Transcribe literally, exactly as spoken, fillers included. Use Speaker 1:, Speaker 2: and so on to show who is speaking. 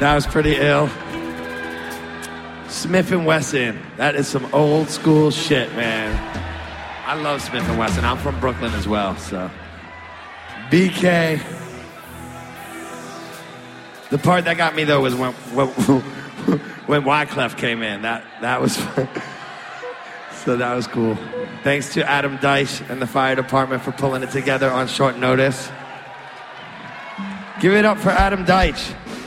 Speaker 1: That was pretty ill. Smith and Wesson. That is some old school shit, man. I love Smith and Wesson. I'm from Brooklyn as well, so. B K. The part that got me though was when when, when Wyclef came in. That that was so that was cool. Thanks to Adam Deitch and the fire department for pulling it together on short notice. Give it up for Adam Deitch.